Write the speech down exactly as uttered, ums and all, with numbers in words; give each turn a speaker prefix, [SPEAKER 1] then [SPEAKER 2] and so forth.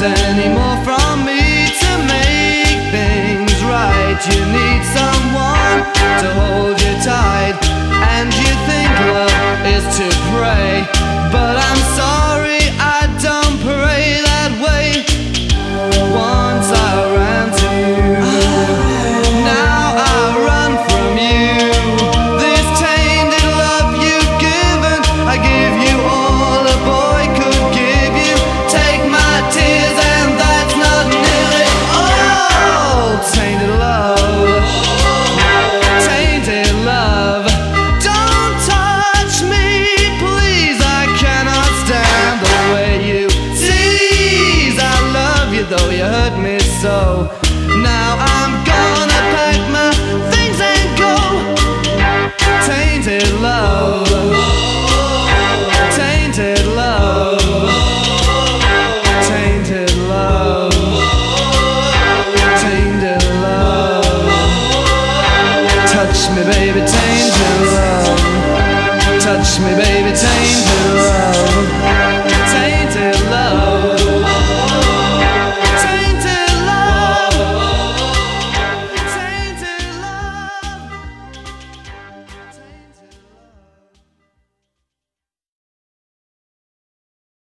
[SPEAKER 1] anymore from me to make things right. You need someone to hold you tight, and you think love is to pray, but I'm sorry, I don't pray that way. Once I ran to you, now I run from you. This tainted love you've given, I give you all a boy could give you. Take my tears and that's not nearly all. Tainted love, tainted love. Don't touch me, please, I cannot stand the way you tease. I love you though you hurt me so. Now I'm gonna pack my things and go. Tainted love, tainted love, tainted love, tainted love. Touch me baby, tainted love. Touch me baby, tainted